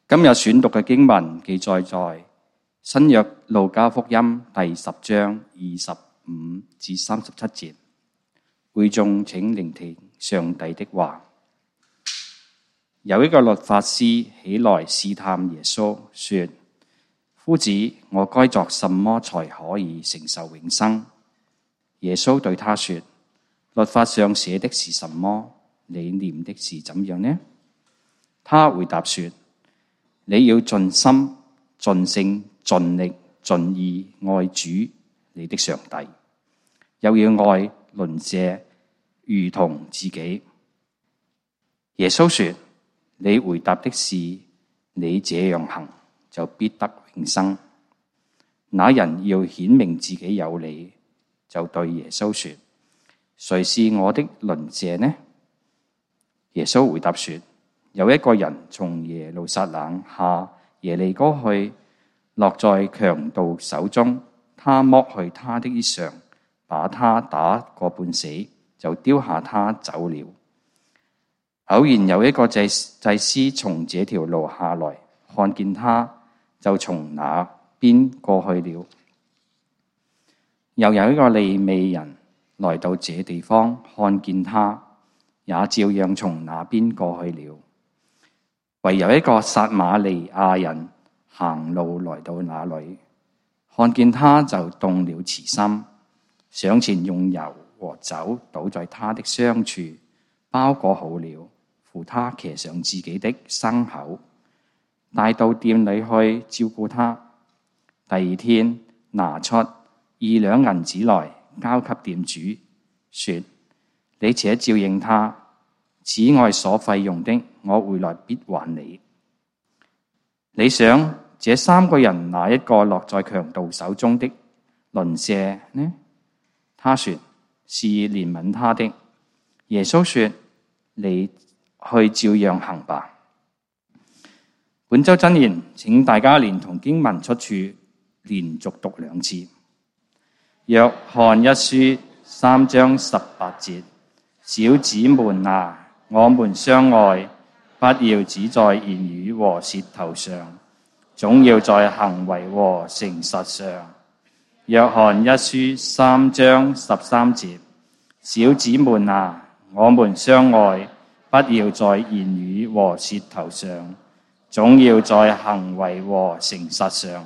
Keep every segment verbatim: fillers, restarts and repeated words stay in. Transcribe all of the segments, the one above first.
今日選讀嘅經文記載在新約路加福音第十章二十五至三十七節。會眾請聆聽上帝的話。有一個律法師起來試探耶穌，說：夫子，我該作什麼才可以承受永生？耶穌對他說：律法上寫的是什麼？你念的是怎樣呢？他回答說：你要盡心、盡性、盡力、盡意愛主你的上帝，又要愛鄰舍如同自己。耶穌說：你回答的是，你這樣行就必得永生。那人要顯明自己有理，就對耶穌說：誰是我的鄰舍呢？耶穌回答說：有一個人從耶路撒冷下耶利哥去，落在強盜手中，他剝去他的衣裳，把他打個半死，就丟下他走了。偶然有一個祭祭司從這條路下來，看見他，就從那邊過去了。又有一個利未人來到這地方，看見他，也照樣從那邊過去了。唯有一個撒瑪利亞人行路來到那裏，看見他就動了慈心，上前用油和酒倒在他的傷處，包裹好了，扶他騎上自己的牲口，帶到店裏去照顧他。第二天拿出二兩銀子來交給店主，說：你且照應他，此外所費用的，我回來必還你。你想這三個人哪一個落在強盜手中的鄰舍呢？他說：是憐憫他的。耶穌說：你去照樣行吧。本週箴言，請大家連同經文出處連續讀兩次。約翰一書三章十八節：小子們啊，我們相愛，不要只在言語和舌頭上，總要在行為和誠實上。約翰一書三章十三節：小子們啊，我們相愛，不要在言語和舌頭上，總要在行為和誠實上。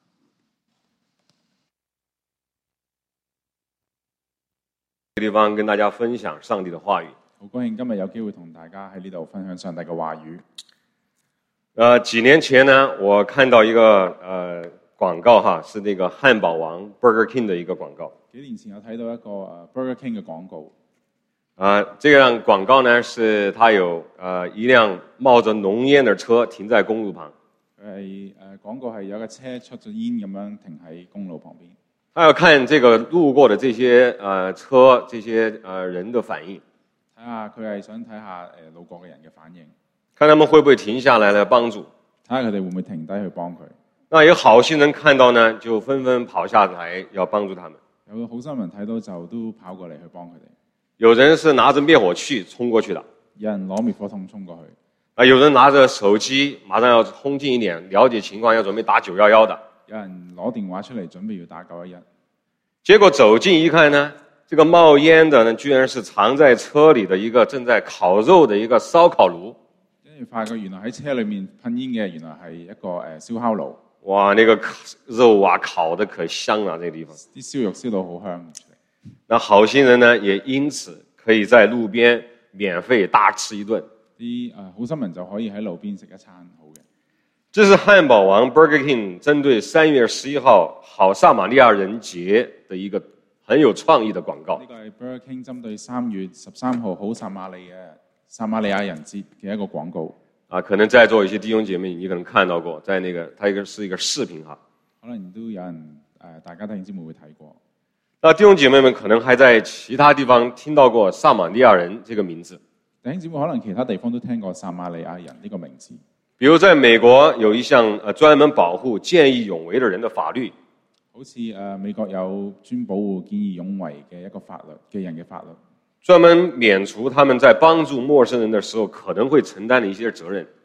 這個地方跟大家分享上帝的話語。 好高興今日有機會同大家喺呢度分享上帝嘅話語。 呃，幾年前呢，我看到一個呃廣告哈，是那個漢堡王 Burger King 的一個廣告。 幾年前我睇到一個呃 Burger King 嘅廣告。 啊、呃，這樣廣告呢，是它有呃一輛冒着濃煙的車停在公路旁。 佢係誒廣告係有一架車出咗煙咁樣停喺公路旁邊。 他要看這個路過的這些呃車、這些呃人的反應。 睇下佢係想睇下誒路過嘅人嘅反應， 看他們會不會停下來來幫助。 睇下佢哋會唔會停低去幫佢。 那有好心人看到呢，就紛紛跑下來要幫助他們。 有個好心人睇到就都跑過嚟去幫佢哋。 有人是拿着滅火器衝過去的， 有人攞滅火筒衝過去。 啊，有人拿着手機，馬上要衝近一點，了解情況，要準備打九一一的。 有人攞電話出嚟準備要打九一一。 結果走近一看呢，這個冒煙的呢，居然是藏在車裏的一個正在烤肉的一個燒烤爐。 跟住發覺原來喺車裏面噴煙嘅，原來係一個誒燒烤爐。 哇，那個肉啊，烤得可香了，這個地方。 啲燒肉燒到好香。 那好心人呢，也因此可以在路邊免費大吃一頓。 啲誒好心人就可以喺路邊食一餐好嘅。 這是漢堡王 Burger King 針對三月十一號好撒瑪利亞人節的一個很有創意的廣告。 呢個係 Burger King 針對三月十三號好撒瑪利嘅撒瑪利亞人節嘅一個廣告。 啊，可能在座一些弟兄姐妹，你可能看到過，在那個，它一個是一個視頻哈。 可能都有人誒、呃，大家弟兄姊妹會睇過。 那弟兄姐妹們可能還在其他地方聽到過撒瑪利亞人這個名字。 弟兄姊妹可能其他地方都聽過撒瑪利亞人呢個名字。 比如在美國有一項呃專門保護見義勇為的人的法律。 好似誒、呃、美國有專保護見義勇為嘅一個法律嘅人嘅法律。 專門免除他們在幫助陌生人的時候可能會承擔的一些責任。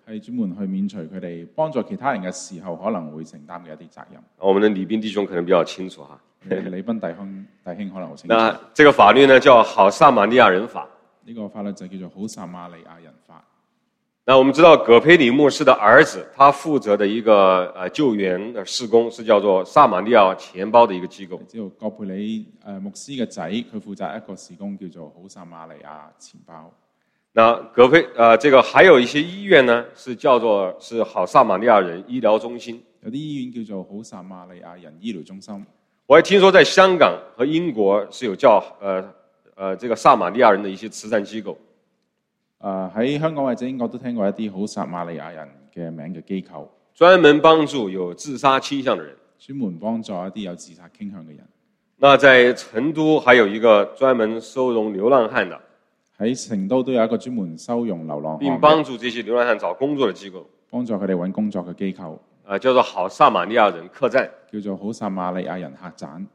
係專門去免除佢哋幫助其他人嘅時候可能會承擔嘅一啲責任。 我們的李斌弟兄可能比較清楚哈。 李斌弟兄弟兄可能好清楚。 那這個法律呢叫好撒瑪利亞人法。 呢個法律就叫做好撒瑪利亞人法。 那我們知道葛培理牧師的兒子，他負責的一個呃救援的事工是叫做撒瑪利亞錢包的一個機構。 知道葛培理誒牧師嘅仔，佢負責一個事工叫做好撒瑪利亞錢包。 那葛培呃這個還有一些醫院呢，是叫做是好撒瑪利亞人醫療中心。 有啲醫院叫做好撒瑪利亞人醫療中心。 我還聽說在香港和英國是有叫呃呃這個撒瑪利亞人的一些慈善機構。 誒喺香港或者英國都聽過一啲好撒瑪利亞人嘅名嘅機構， 專門幫助有自殺傾向的人， 專門幫助一啲有自殺傾向嘅人。 那在成都還有一個專門收容流浪漢的， 喺成都都有一個專門收容流浪漢並幫助這些流浪漢找工作的機構， 幫助佢哋揾工作嘅機構， 呃叫做好撒瑪利亞人客棧， 叫做好撒瑪利亞人客棧。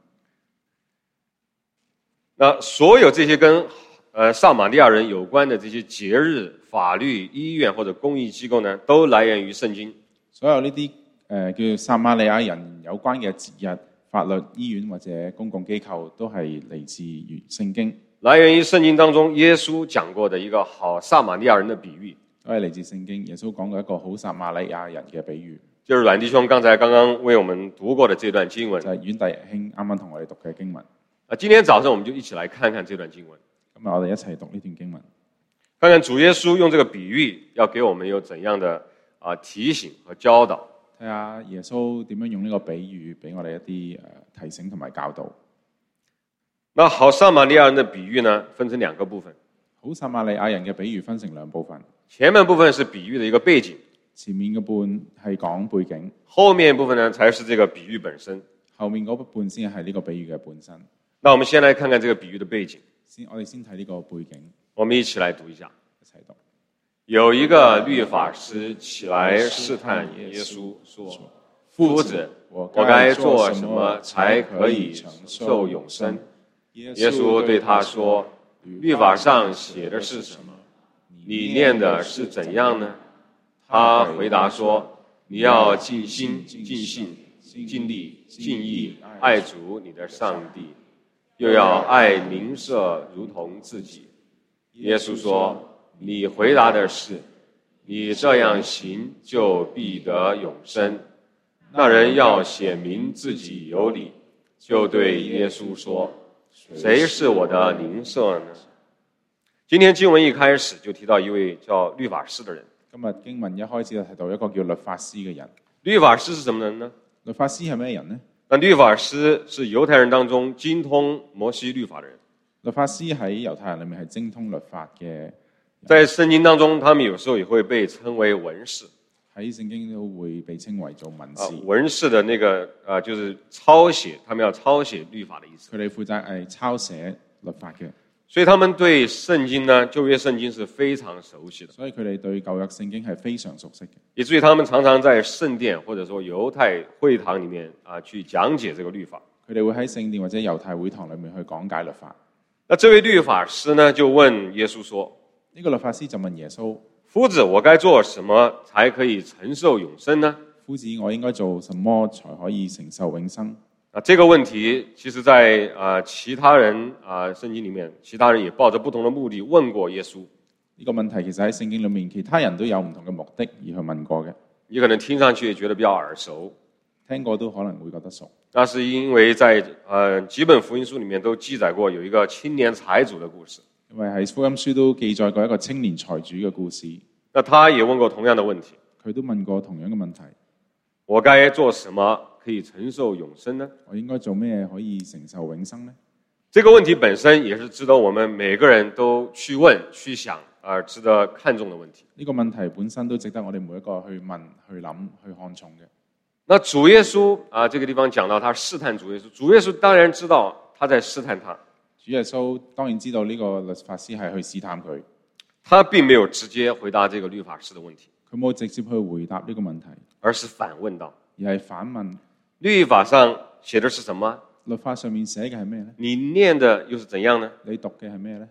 那所有這些跟呃，撒瑪利亞人有關的這些節日、法律、醫院或者公益機構呢，都來源於聖經。 所有呢啲誒叫做撒瑪利亞人有關嘅節日、法律、醫院或者公共機構，都係嚟自於聖經。 來源於聖經當中耶穌講過的一個好撒瑪利亞人的比喻， 都係嚟自聖經。耶穌講過一個好撒瑪利亞人嘅比喻， 就是阮弟兄剛才剛剛為我們讀過的這段經文。 就係阮弟兄啱啱同我哋讀嘅經文。 啊，今天早上我們就一起來看看這段經文。 今日我哋一齊讀呢段經文， 看看主耶穌用這個比喻要給我們有怎樣的啊提醒和教導。 睇下耶穌點樣用呢個比喻俾我哋一啲誒提醒同埋教導。 那好撒瑪利亞人的比喻呢，分成兩個部分。 好撒瑪利亞人嘅比喻分成兩部分， 前面部分是比喻的一個背景， 前面嘅半係講背景， 後面部分呢才是這個比喻本身。 後面嗰半先係呢個比喻嘅本身。 那我們先來看看這個比喻的背景。 先，我哋先睇呢個背景。 我們一起來讀一下。 一齊讀。 有一個律法師起來試探耶穌，說：夫子，我該做什麼才可以承受永生？耶穌對他說：律法上寫的是什麼？你念的是怎樣呢？他回答說：你要盡心、盡性、盡力、盡意愛主你的上帝，又要愛鄰舍如同自己。耶穌說：你回答的是，你這樣行就必得永生。那人要顯明自己有理，就對耶穌說：誰是我的鄰舍呢？今天經文一開始就提到一位叫律法師的人。 今日經文一開始就提到一個叫律法師嘅人。 律法師是什麼人呢？ 律法師係咩人呢？ 那律法師是猶太人當中精通摩西律法的人。 律法師喺猶太人裏面係精通律法嘅。 在聖經當中，他們有時候也會被稱為文士。 喺聖經都會被稱為做文士。 啊、文士的那個啊、呃，就是抄寫，他們要抄寫律法的意思。 佢哋負責係抄寫律法嘅。 所以他們對聖經呢，舊約聖經是非常熟悉的。 所以佢哋對舊約聖經係非常熟悉嘅。 以至於他們常常在聖殿或者說猶太會堂裡面啊，去講解這個律法。 佢哋會喺聖殿或者猶太會堂裡面去講解律法。 那這位律法師呢，就問耶穌說： 呢個律法師就問耶穌： 夫子，我該做什麼才可以承受永生呢？ 夫子，我應該做什麼才可以承受永生？ 啊，這個問題其實在啊、呃、其他人啊、呃、聖經裡面，其他人也抱着不同的目的問過耶穌。 呢個問題其實喺聖經裡面，其他人都有唔同嘅目的而去問過嘅。 你可能聽上去也覺得比較耳熟， 聽過都可能會覺得熟。 那是因為在呃幾本福音書裡面都記載過有一個青年財主的故事。 因為喺福音書都記載過一個青年財主嘅故事。 那他也問過同樣的問題， 佢都問過同樣嘅問題： 我該做什麼可以承受永生呢？ 我應該做咩可以承受永生呢？ 這個問題本身也是值得我們每個人都去問、去想，而值得看重的問題。 呢個問題本身都值得我哋每一個去問、去諗、去看重嘅。 那主耶穌啊，這個地方講到他試探主耶穌，主耶穌當然知道他在試探他。 主耶穌當然知道呢個律法師係去試探佢， 他並沒有直接回答這個律法師的問題， 佢冇直接去回答呢個問題， 而是反問道， 而係反問： 律法上寫的是什麼？ 律法上面寫嘅係咩呢？ 你念的又是怎樣呢？ 你讀嘅係咩呢？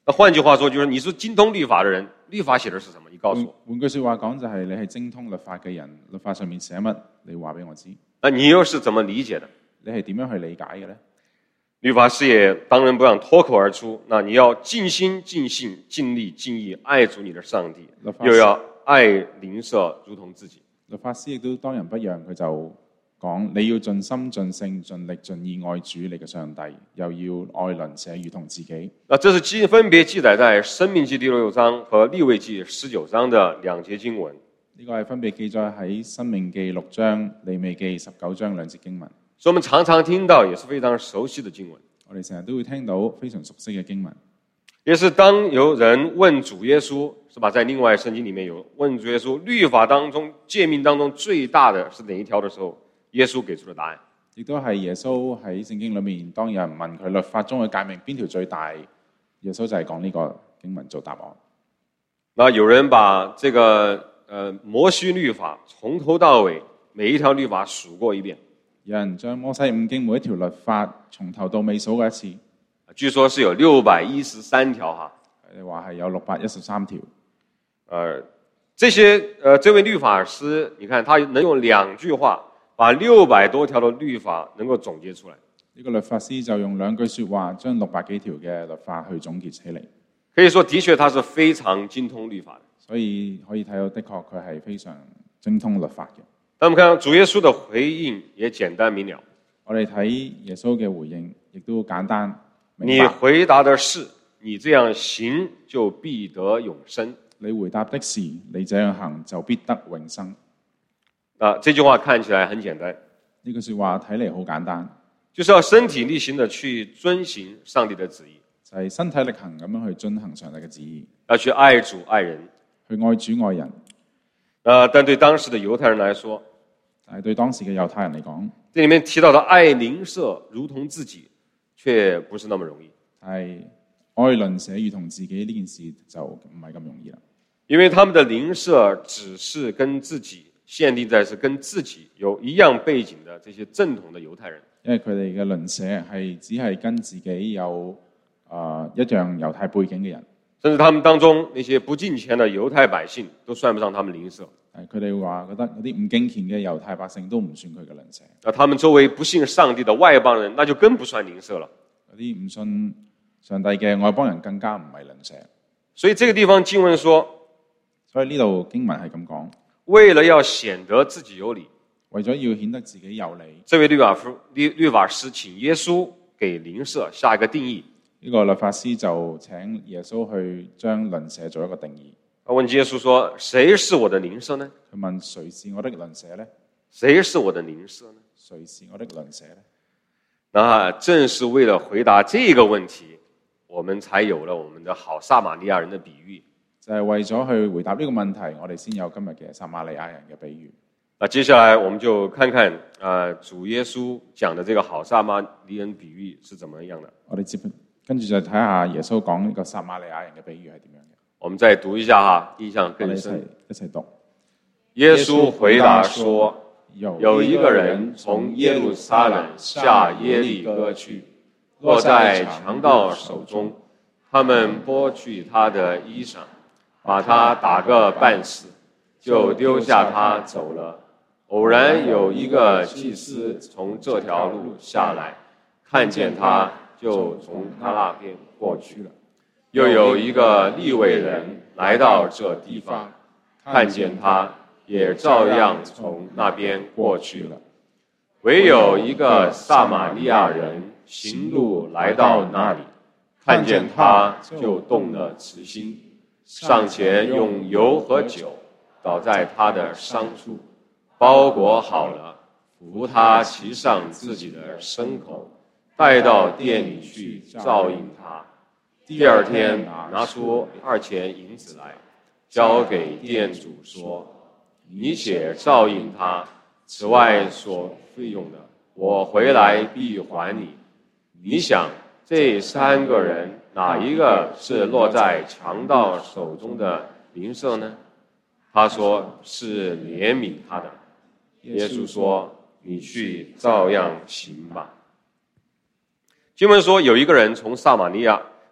那換句話說，就是你是精通律法的人，律法寫的是什麼？你告訴我。 換句説話講，就係你係精通律法嘅人，律法上面寫乜，你話俾我知。 那你又是怎麼理解的？ 你係點樣去理解嘅呢？ 律法師也當然不讓脫口而出，那你要盡心盡性盡力盡意愛主你的上帝，又要愛鄰舍如同自己。 律法師亦都當仁不讓，佢就講你要盡心盡性盡力盡意愛主你嘅上帝，又要愛鄰舍如同自己。 那這是記分別記載在申命記第六章和利未記十九章的兩節經文。 呢個係分別記載喺申命記六章、利未記十九章兩節經文。 所以我們常常聽到，也是非常熟悉的經文。 我哋成日都會聽到非常熟悉嘅經文。 也是當有人問主耶穌，是吧？在另外聖經裡面有問主耶穌，律法當中誡命當中最大的是哪一條的時候，耶穌給出了答案。 亦都係耶穌喺聖經裡面，當有人問佢律法中嘅誡命邊條最大，耶穌就係講呢個經文做答案。 那有人把這個呃摩西律法從頭到尾每一條律法數過一遍。 有人將摩西五經每一條律法從頭到尾數過一次， 據說是有六百一十三條哈。 你話係有六百一十三條。 呃，這些呃這位律法師，你看他能用兩句話把六百多條的律法能夠總結出來。 呢個律法師就用兩句説話將六百幾條嘅律法去總結起嚟。 可以說，的確他是非常精通律法的。 所以可以睇到，的確佢係非常精通律法嘅。 那我們看主耶穌的回應也簡單明了。 我哋睇耶穌嘅回應，亦都簡單明白。 你回答的是，你這樣行就必得永生。 你回答的是，你這樣行就必得永生。 啊，這句話看起來很簡單。 呢句説話睇嚟好簡單， 就是要身體力行的去遵行上帝的旨意， 就係身體力行咁樣去遵行上帝嘅旨意， 要去愛主愛人， 去愛主愛人。 啊，但對當時的猶太人來說， 但係對當時嘅猶太人嚟講， 這裡面提到的愛鄰舍如同自己，卻不是那麼容易。 係愛鄰舍如同自己呢件事就唔係咁容易啦。 因為他們的鄰舍只是跟自己限定在是跟自己有一樣背景的這些正統的猶太人。 因為佢哋嘅鄰舍係只係跟自己有啊、呃、一樣猶太背景嘅人。 甚至他們當中那些不敬虔的猶太百姓都算不上他們鄰舍。 佢哋話覺得嗰啲唔敬虔嘅猶太百姓都唔算佢嘅鄰舍。 那他們周圍不信上帝的外邦人，那就更不算鄰舍了。 嗰啲唔信上帝嘅外邦人更加唔係鄰舍。 所以這個地方經文說， 所以呢度經文係咁講， 為了要顯得自己有理， 為咗要顯得自己有理， 這位律法師律律法師請耶穌給鄰舍下一個定義。 呢個律法師就請耶穌去將鄰舍做一個定義。 問耶穌說：誰是我的鄰舍呢？ 佢問誰是我的鄰舍呢？ 誰是我的鄰舍呢？ 誰是我的鄰舍呢？ 那正是為了回答這個問題，我們才有了我們的好撒瑪利亞人的比喻。 就係為咗去回答呢個問題，我哋先有今日嘅撒瑪利亞人嘅比喻。 那接下來我們就看看啊、呃，主耶穌講的這個好撒瑪利亞人比喻是怎麼樣的。 我哋接跟住就睇下耶穌講呢個撒瑪利亞人嘅比喻係點樣嘅。 我們再讀一下哈，印象更深。 一齊讀。 耶穌回答說：有一個人從耶路撒冷下耶利哥去，落在強盜手中，他們剝去他的衣裳，把他打個半死，就丟下他走了。偶然有一個祭司從這條路下來，看見他，就從他那邊過去了。又有一個利未人來到這地方，看見他，也照樣從那邊過去了。唯有一個撒瑪利亞人行路來到那裡，看見他，就動了慈心，上前用油和酒倒在他的傷處，包裹好了，扶他騎上自己的牲口，帶到店裡去照應他。第二天拿出二錢銀子來，交給店主說：你且照應他，此外所費用的，我回來必還你。你想這三個人哪一個是落在強盜手中的鄰舍呢？他說是憐憫他的。耶穌說：你去照樣行吧。經文說有一個人從撒瑪利亞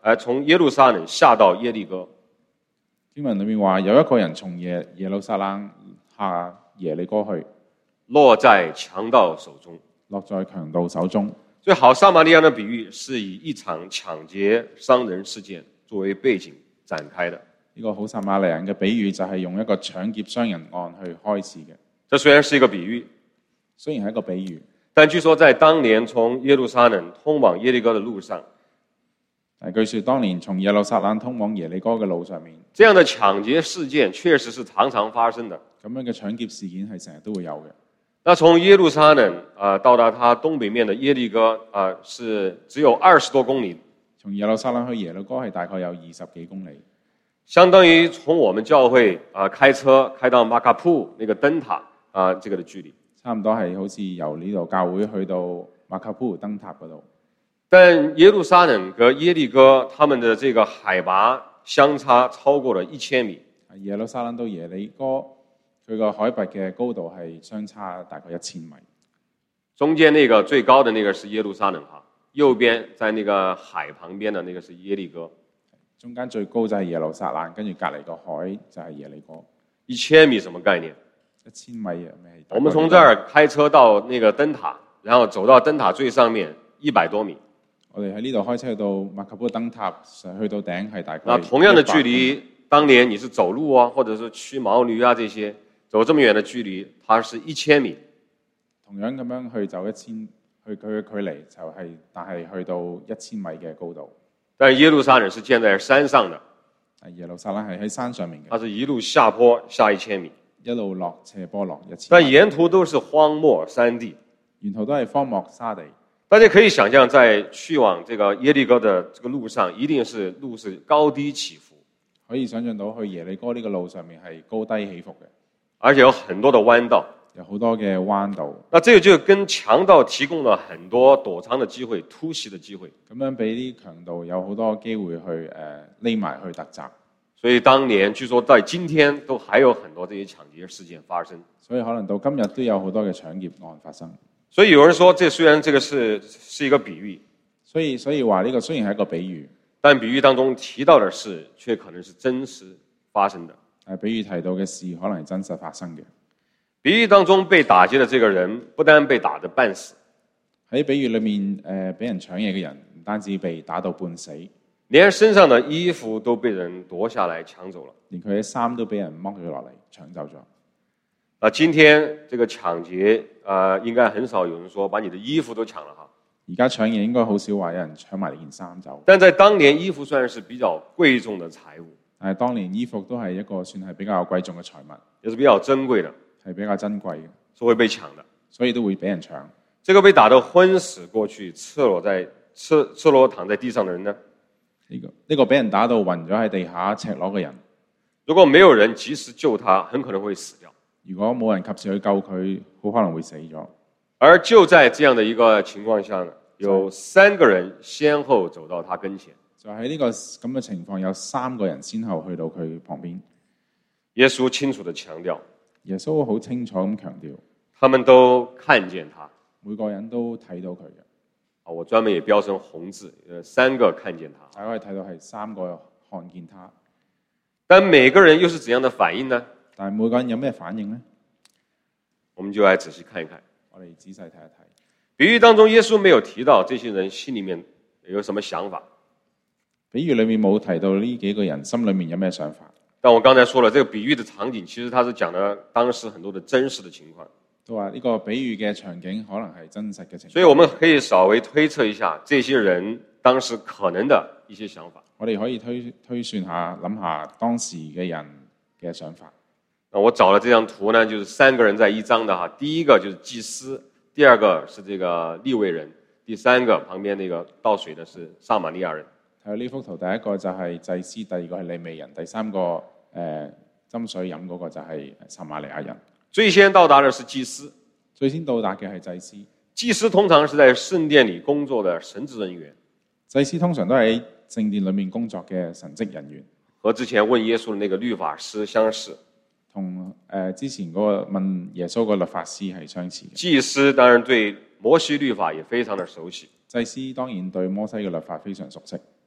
呃，從耶路撒冷下到耶利哥。 經文裏面話有一個人從耶耶路撒冷下耶利哥去， 落在強盜手中。 落在強盜手中。 所以好撒瑪利亞的比喻是以一場搶劫傷人事件作為背景展開的。 呢個好撒瑪利人嘅比喻就係用一個搶劫傷人案去開始嘅。 這雖然是一個比喻， 雖然係一個比喻， 但據說在當年從耶路撒冷通往耶利哥的路上， 但據說當年從耶路撒冷通往耶利哥嘅路上面， 這樣的搶劫事件確實是常常發生的。 咁樣嘅搶劫事件係成日都會有嘅。 那從耶路撒冷啊、呃、到達它東北面的耶利哥啊、呃，是只有二十多公里。 從耶路撒冷去耶利哥係大概有二十幾公里， 相當於從我們教會啊、呃、開車開到馬卡鋪那個燈塔啊、呃，這個的距離。 差唔多係好似由呢度教會去到馬卡鋪燈塔嗰度。 但耶路撒冷和耶利哥他們的這個海拔相差超過了一千米。 耶路撒冷到耶利哥，佢個海拔嘅高度係相差大概一千米。 中間那個最高的那個是耶路撒冷哈，右邊在那個海旁邊的那個是耶利哥。 中間最高就係耶路撒冷，跟住隔離個海就係耶利哥。 一千米什麼概念？ 一千米啊！ 我們從這兒開車到那個燈塔，然後走到燈塔最上面一百多米。 我哋喺呢度開車去到馬卡布燈塔，去到頂係大概。 那同樣的距離，當年你是走路啊，或者是騎毛驢啊這些，走這麼遠的距離，它是一千米。 同樣咁樣去走一千，去佢嘅距離就係、是，但係去到一千米嘅高度。 但係耶路撒冷是建在山上的， 耶路撒冷係喺山上面嘅。 它是一路下坡下一千米， 一路落斜坡落一千米。 但沿途都是荒漠山地， 沿途都係荒漠沙地。 大家可以想象，在去往這個耶利哥的這個路上，一定是路是高低起伏。 可以想象到去耶利哥呢個路上面係高低起伏嘅， 而且有很多的彎道， 有好多嘅彎道。 那這個就跟強盜提供了很多躲藏的機會、突襲的機會。 咁樣俾啲強盜有好多機會去誒匿埋去突襲。 所以當年據說在今天都還有很多這些搶劫事件發生。 所以可能到今日都有好多嘅搶劫案發生。 所以有人說，這雖然這個是是一個比喻， 所以所以話呢個雖然係一個比喻， 但比喻當中提到的事，卻可能是真實發生的。 誒，比喻提到嘅事可能係真實發生嘅。 比喻當中被打劫的這個人，不單被打得半死， 喺比喻裏面誒俾人搶嘢嘅人，唔單止被打到半死， 連身上的衣服都被人奪下來搶走了， 連佢嘅衫都俾人剝咗落嚟搶走咗。 啊，今天這個搶劫啊、呃，應該很少有人說把你的衣服都搶了哈。 而家搶嘢應該好少話有人搶埋你件衫走。 但在當年，衣服算是比較貴重的財物。 但係當年衣服都係一個算係比較貴重嘅財物， 也是比較珍貴的， 係比較珍貴嘅， 是會被搶的， 所以都會俾人搶。 這個被打得昏死過去，赤裸在赤赤裸躺在地上的人呢？ 呢、這個呢個俾人打到暈咗喺地下赤裸嘅人， 如果沒有人及時救他，很可能會死掉。 如果冇人及時去救佢，好可能會死咗。 而就在這樣的一個情況下呢，有三個人先後走到他跟前。 就喺呢個咁嘅情況，有三個人先後去到佢旁邊。 耶穌清楚地強調， 耶穌好清楚咁強調， 他們都看見他， 每個人都睇到佢嘅。 啊，我專門也標成紅字，呃，三個看見他。 大家可以睇到係三個看見他， 但每個人又是怎樣的反應呢？ 但係每個人有咩反應呢？ 我們就來仔細看一看。 我哋仔細睇一睇。 比喻當中，耶穌沒有提到這些人心裏面有什麼想法。 比喻裏面冇提到呢幾個人心裏面有咩想法。 但我剛才說了，這個比喻的場景，其實它是講的當時很多的真實的情況。 都話呢個比喻嘅場景可能係真實嘅情況。 所以我們可以稍微推測一下這些人當時可能的一些想法。 我哋可以推推算下，諗下當時嘅人嘅想法。 我找了這張圖呢，就是三個人在一張的哈。第一個就是祭司，第二個是這個利未人，第三個旁邊那個倒水的是撒瑪利亞人。 睇到呢幅圖，第一個就係祭司，第二個係利未人，第三個誒斟、呃、水飲嗰個就係撒瑪利亞人。最先到達的是祭司， 最先到達嘅係祭司。 祭司通常是在聖殿裏工作的神職人員。 祭司通常都喺聖殿裏面工作嘅神職人員， 和之前問耶穌的那個律法師相似。 同誒、呃、之前嗰個問耶穌個律法師係相似嘅。 祭司當然對摩西律法也非常的熟悉。 祭司當然對摩西嘅律法非常熟悉。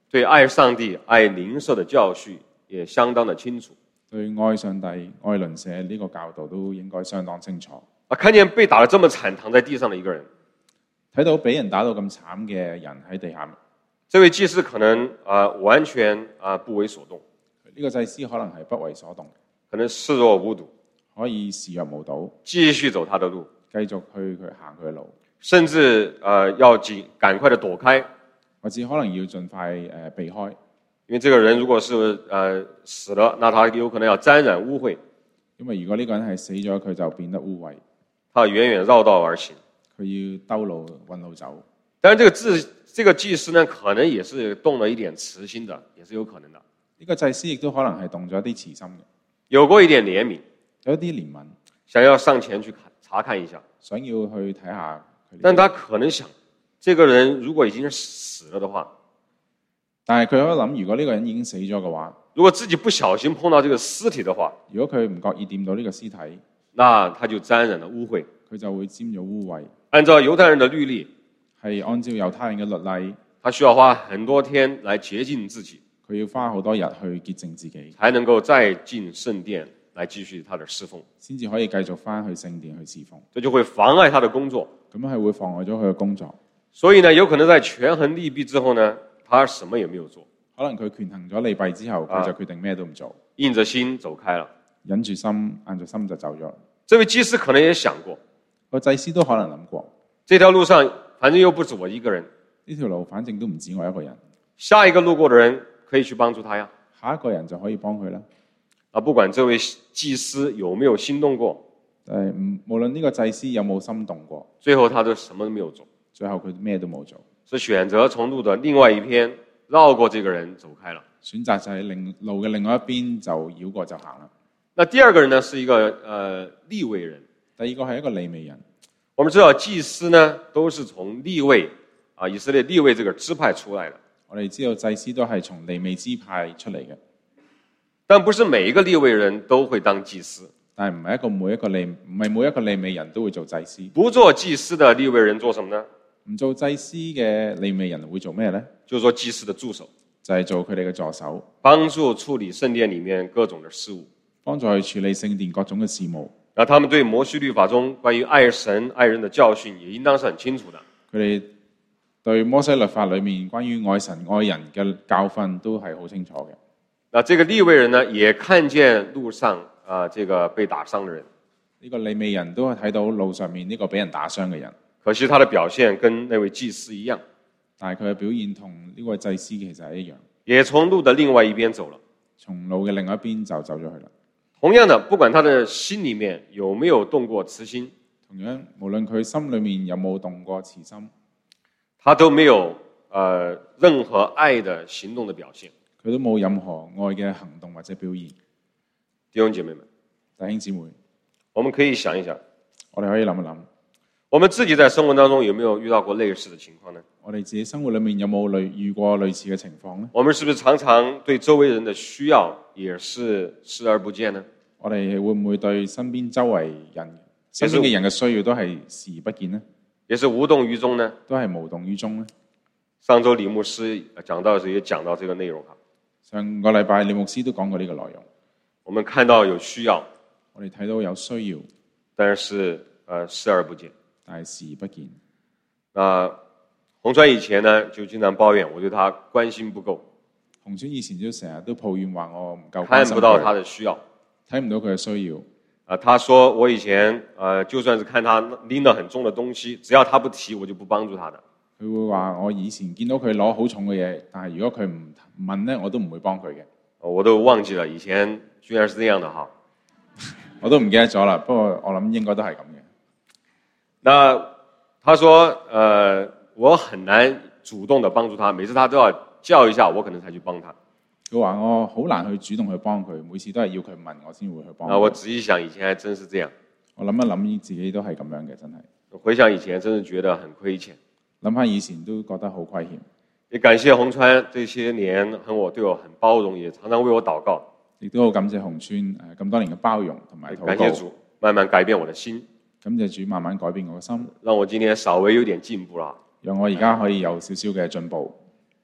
對愛上帝、愛鄰舍的教訓也相當的清楚。 對愛上帝、愛鄰舍呢個教導都應該相當清楚。 啊，看見被打得這麼慘，躺在地上的一個人， 睇到俾人打到咁慘嘅人喺地下， 這位祭司可能啊、呃、完全啊、呃、不為所動。 呢個祭司可能係不為所動， 可能視若無睹， 可以視若無睹， 繼續走他的路， 繼續去佢行佢嘅路， 甚至呃要緊趕快的躲開， 或者可能要盡快誒、呃、避開。 因為這個人如果是呃死了，那他有可能要沾染污穢。 因為如果呢個人係死咗，佢就變得污穢， 他遠遠繞道而行， 佢要兜路揾路走。 當然，這個祭這個祭司呢，可能也是動了一點慈心的，也是有可能的。 呢個祭司亦都可能係動咗一啲慈心嘅， 有過一點憐憫， 有一啲憐憫， 想要上前去看查看一下， 想要去睇下佢。 但他可能想，這個人如果已經死了的話， 但係佢喺度諗，如果呢個人已經死咗嘅話， 如果自己不小心碰到這個屍體的話， 如果佢唔覺意掂到呢個屍體， 那他就沾染了污穢， 佢就會沾咗污穢。 按照猶太人的律例， 係按照猶太人嘅律例， 他需要花很多天來潔淨自己， 佢要花好多日去潔淨自己， 才能夠再進聖殿來繼續他的侍奉， 先至可以繼續翻去聖殿去侍奉。 這就會妨礙他的工作， 咁係會妨礙咗佢嘅工作。 所以呢，有可能在權衡利弊之後呢，他什麼也沒有做， 可能佢權衡咗利弊之後，佢就決定咩都唔做， 硬着心走開了， 忍住心，硬住心就走咗。 這位祭司可能也想過， 個祭司都可能諗過， 這條路上反正又不止我一個人， 呢條路反正都唔止我一個人， 下一個路過的人可以去幫助他呀， 下一個人就可以幫佢啦。 啊，不管這位祭司有沒有心動過， 誒，唔無論呢個祭司有冇心動過， 最後他都什麼都沒有做， 最後佢咩都冇做， 是選擇從路的另外一邊繞過這個人走開了。 選擇就係另路嘅另外一邊就繞過就行啦。 那第二個人呢，是一個呃利未人。 第二個係一個利未人。 我們知道祭司呢，都是從利未啊以色列利未這個支派出來的。 我哋知道祭司都係從利未支派出嚟嘅， 但不是每一個利未人都會當祭司。 但係唔係一個每一個利唔係每一個利未人都會做祭司。 不做祭司的利未人做什麼呢？ 唔做祭司嘅利未人會做咩呢？ 就是做祭司的助手， 就係做佢哋嘅助手， 幫助處理聖殿裡面各種的事務， 幫助去處理聖殿各種嘅事務。 那他們對摩西律法中關於愛神愛人的教訓也應當是很清楚的。 佢哋對摩西律法裡面關於愛神愛人嘅教訓都係好清楚嘅。 那這個利未人呢，也看見路上啊、呃，這個被打傷的人。 呢個利未人都係睇到路上面呢個俾人打傷嘅人， 可惜他的表現跟那位祭司一樣， 但係佢嘅表現同呢位祭司其實係一樣， 也從路的另外一邊走了。 從路嘅另外一邊就走咗去啦。 同樣的，不管他的心裡面有沒有動過慈心， 同樣無論佢心裡面有冇動過慈心， 他都沒有呃任何愛的行動的表現， 佢都冇任何愛嘅行動或者表現。 弟兄姐妹們， 弟兄姊妹， 我們可以想一想， 我哋可以諗一諗， 我們自己在生活當中有沒有遇到過類似的情況呢？ 我哋自己生活裡面有冇類遇過類似嘅情況呢？ 我們是不是常常對周圍人的需要也是視而不見呢？ 我哋會唔會對身邊周圍人、身邊嘅人嘅需要都係視而不見呢？ 也是無動於衷呢？ 都係無動於衷呢？ 上周李牧師講到時也講到這個內容哈。 上個禮拜李牧師都講過呢個內容。 我們看到有需要， 我哋睇到有需要， 但是呃視而不見， 但係視而不見。 那洪川以前呢就經常抱怨我對他關心不夠， 洪川以前就成日都抱怨話我唔夠關看心佢， 不到他的需要， 睇唔到佢嘅需要。 啊，他說我以前呃就算是看他拎得很重的東西，只要他不提，我就不幫助他的。 佢會話我以前見到佢攞好重嘅嘢，但係如果佢唔問咧，我都唔會幫佢嘅。 我都忘記了以前居然是這樣的哈。 我都唔記得咗啦，不過我諗應該都係咁嘅。 那他說呃我很難主動的幫助他，每次他都要叫一下我可能才去幫他。 佢話我好難去主動去幫佢，每次都係要佢問我先會去幫佢。 那我仔細想以前還真是這樣。 我諗一諗自己都係咁樣嘅，真係。 回想以前真是覺得很虧欠。 諗翻以前都覺得好虧欠。 也感謝洪川這些年和我對我很包容，也常常為我禱告。 亦都好感謝洪川誒咁多年嘅包容同埋禱告。 感謝主慢慢改變我的心。 感謝主慢慢改變我嘅心， 讓我今天稍微有點進步啦。 讓我而家可以有少少嘅進步。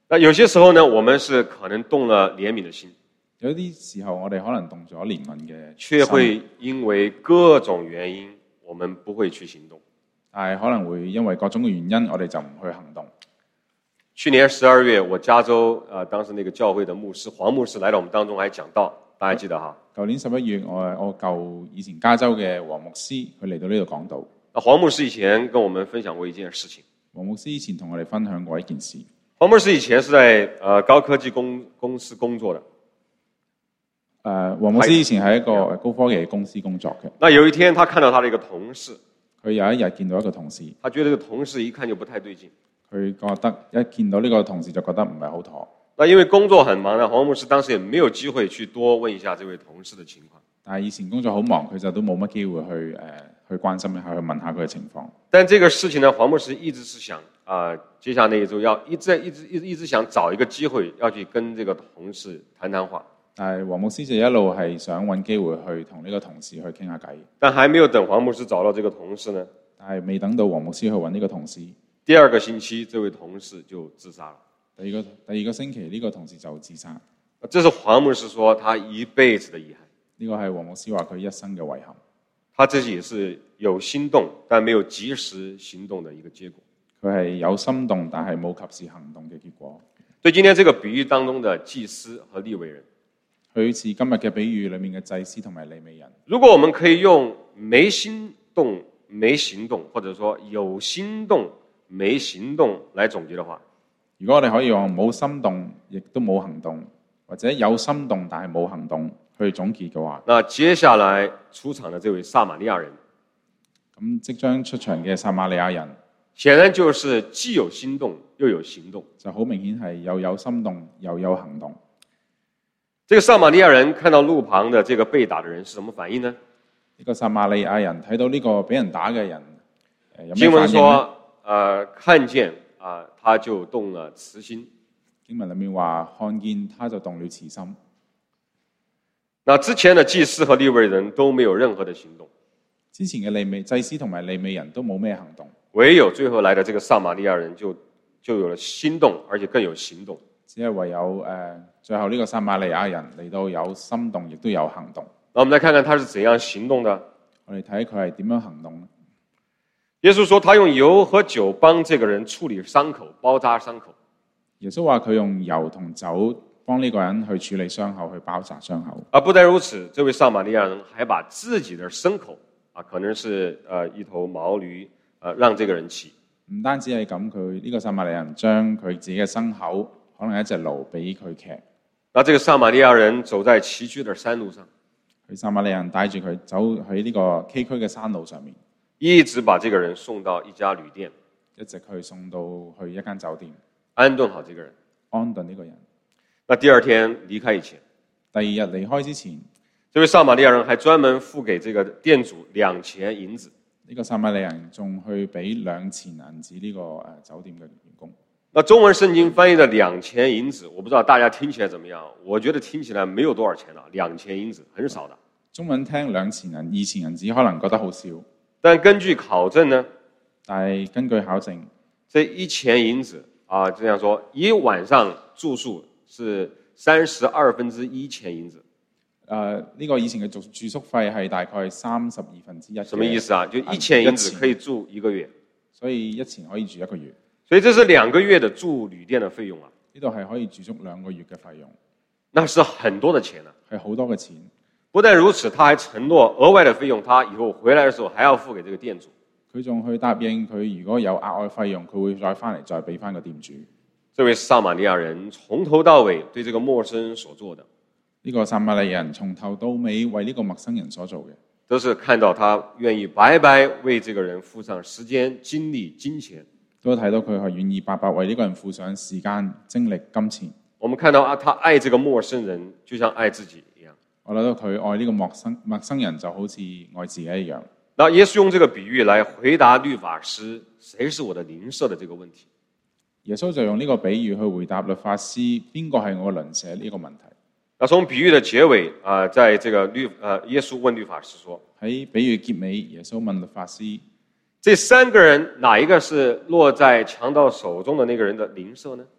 那有些时候呢，我們是可能動了憐憫的心， 有啲時候我哋可能動咗憐憫嘅卻心， 會因為各種原因，我們不會去行動。 但係可能會因為各種嘅原因，我哋就唔去行動。 去年十二月，我加州呃當時那個教會的牧師黃牧師來到我們當中，還講道，大家記得哈？ 舊年十一月，我我舊以前加州嘅黃牧師，佢嚟到呢度講道。 那黃牧師以前跟我們分享過一件事情。 黃牧師以前同我哋分享過一件事。 黃牧師以前是在呃高科技公公司工作的。 誒，黃牧師以前喺一個高科技公司工作嘅。 那有一天，他看到他的一個同事， 佢有一日見到一個同事， 他覺得這個同事一看就不太對勁。 佢覺得一見到呢個同事就覺得唔係好妥。 那因為工作很忙呢，黃牧師當時也沒有機會去多問一下這位同事的情況。 但係以前工作好忙，佢就都冇乜機會去誒、呃、去關心一下，去問下佢嘅情況。 但這個事情呢，黃牧師一直是想啊、呃，接下那一周要一直一直一直一直想找一個機會要去跟這個同事談談話。 但係黃牧師就一路係想揾機會去同呢個同事去傾下偈。 但還沒有等黃牧師找到這個同事呢， 但係未等到黃牧師去揾呢個同事， 第二個星期這位同事就自殺了。 第二個第二個星期呢個同事就自殺。 這是黃牧師說他一輩子的遺憾。 呢個係黃牧師話佢一生嘅遺憾。 他自己也是有心動，但沒有及時行動的一個結果。 佢係有心動，但係冇及時行動嘅結果。 對今天這個比喻當中的祭司和利未人， 佢似今日嘅比喻裏面嘅祭司同埋利未人。 如果我們可以用沒心動沒行動，或者說有心動沒行動來總結的話， 如果我哋可以用冇心動亦都冇行動，或者有心動但係冇行動去總結嘅話， 那接下來出場的這位撒瑪利亞人， 咁即將出場嘅撒瑪利亞人， 顯然就是既有心動又有行動， 就好明顯係又有心動又有行動。 這個撒瑪利亞人看到路旁的這個被打的人是什麼反應呢？ 呢個撒瑪利亞人睇到呢個俾人打嘅人，誒有咩經文反應呢？ 說，呃，看見啊、呃，他就動了慈心。 經文裏面話，看見他就動了慈心。 那之前的祭司和利未人都沒有任何的行動， 之前嘅利未祭司同埋利未人都冇咩行動， 唯有最後來的這個撒瑪利亞人就就有了心動，而且更有行動。 只係唯有誒、呃、最後呢個撒瑪利亞人嚟到有心動，亦都有行動。 那我們來看看他是怎樣行動的。 我哋睇佢係點樣行動呢？ 耶穌說他用油和酒幫這個人處理傷口，包紮傷口。 耶穌話佢用油同酒幫呢個人去處理傷口，去包紮傷口。 而不但如此，這位撒瑪利亞人還把自己的牲口啊，可能是呃一頭毛驢，呃讓這個人騎。 唔單止係咁，佢呢個撒瑪利亞人將佢自己嘅牲口，可能一隻驢俾佢騎。 那這個撒瑪利亞人走在崎嶇的山路上， 佢撒瑪利亞人帶住佢走喺呢個崎嶇嘅山路上面， 一直把這個人送到一家旅店， 一直去送到去一間酒店， 安頓好這個人。 安頓呢個人。 那第二天離開以前， 第二日離開之前， 這位撒瑪利亞人還專門付給這個店主兩錢銀子。 呢個撒瑪利亞人仲去俾兩錢銀子呢個誒酒店嘅員工。 那中文聖經翻譯的兩錢銀子，我不知道大家聽起來怎麼樣？我覺得聽起來沒有多少錢啦，兩錢銀子很少的。 中文聽兩錢銀、二錢銀子可能覺得好少， 但根據考證呢， 但係根據考證， 這一錢銀子啊，這樣說一晚上住宿是三十二分之一錢銀子。 誒、呃、呢、這個以前嘅住住宿費係大概三十二分之一。 什麼意思啊？就一錢銀子可以住一個月， 所以一錢可以住一個月。 所以這是兩個月的住旅店的費用啊。 呢度係可以住足兩個月嘅費用， 那是很多的錢啊， 係好多嘅錢。 不但如此，他還承諾額外的費用，他以後回來的時候還要付給這個店主。 佢仲去答應佢，如果有額外費用，佢會再翻嚟再俾翻個店主。 這位撒瑪利亞人從頭到尾對這個陌生人所做的， 呢、這個撒瑪利亞人從頭到尾為呢個陌生人所做嘅， 都是看到他願意白白為這個人付上時間、精力、金錢。 都睇到佢係願意白白為呢個人付上時間、精力、金錢。 我們看到啊，他愛這個陌生人，就像愛自己一樣。 我睇到佢愛呢個陌生陌生人，就好似愛自己一樣。 那耶穌用這個比喻來回答律法師誰是我的鄰舍的這個問題。 耶穌就用呢個比喻去回答律法師邊個係我鄰舍呢個問題。 那從比喻的結尾啊、呃，在這個律啊、呃，耶穌問律法師說： 喺比喻結尾，耶穌問律法師：這這三個人哪一個是落在強盜手中的那個人的鄰舍呢？ 你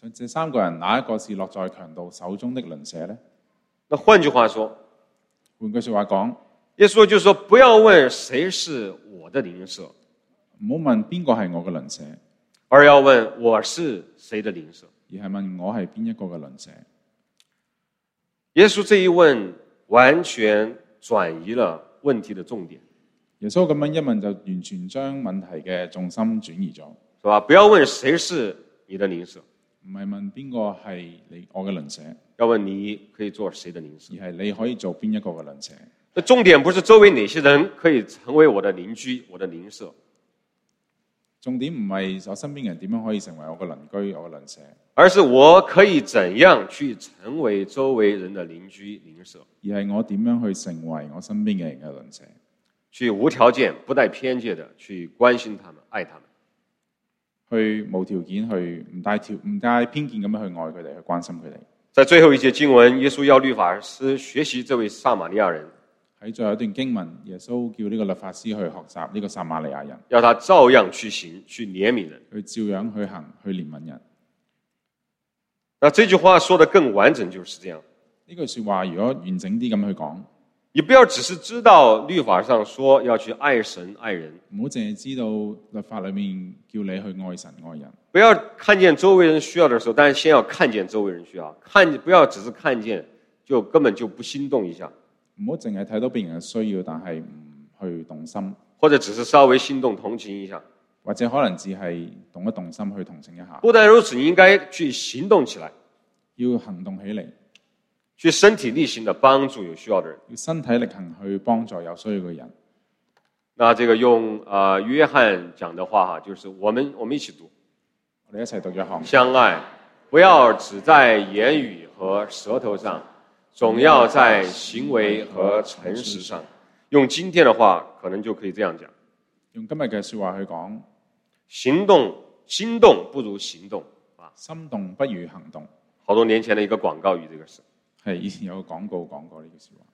這三個人，哪一個是落在強盜手中的鄰舍呢？ 那換句話說， 換句說話講， 耶穌就是說，不要問誰是我的鄰舍， 唔好問邊個係我嘅鄰舍， 而要問我是誰的鄰舍， 而係問我係邊一個嘅鄰舍。 耶穌這一問完全轉移了問題的重點。 耶穌咁樣一問就完全將問題嘅重心轉移咗， 是吧？不要問誰是你的鄰舍， 唔係問邊個係你我嘅鄰舍， 要問你可以做誰的鄰舍， 而係你可以做邊一個嘅鄰舍。 那重點不是周圍哪些人可以成為我的鄰居、我的鄰舍， 重點唔係我身邊人點樣可以成為我嘅鄰居、我嘅鄰舍， 而是我可以怎樣去成為周圍人的鄰居、鄰舍， 而係我點樣去成為我身邊嘅人嘅鄰舍， 去無條件、不帶偏見的去關心他們、愛他們， 去無條件去唔帶條唔帶偏見咁樣去愛佢哋、去關心佢哋。 在最後一節經文，耶穌要律法師學習這位撒瑪利亞人， 喺最後一段經文，耶穌叫呢個律法師去學習呢個撒瑪利亞人， 要他照樣去行，去憐憫人。 去照樣去行，去憐憫人。 那這句話說得更完整，就是這樣。 呢句說話如果完整啲咁去講， 你不要只是知道律法上說要去愛神愛人， 唔好淨係知道律法裏面叫你去愛神愛人。 不要看見周圍人需要的時候，但是先要看見周圍人需要，看不要只是看見就根本就不心動一下， 唔好淨係睇到別人嘅需要，但係唔去動心， 或者只是稍微心動同情一下， 或者可能只係動一動心去同情一下。 不但如此，你應該去行動起來， 要行動起嚟， 去身體力行的幫助有需要的人。 要身體力行去幫助有需要嘅人。 那這個用啊、呃、約翰講的話哈，就是我們我們一起讀， 我哋一齊讀約翰。 相愛，不要只在言語和舌頭上，總要在行為和誠實上。用今天的話，可能就可以這樣講： 用今日嘅說話去講， 行動心動不如行動啊！ 心動不如行動。 好多年前的一個廣告語，這個是係以前有個廣告講過呢句說話。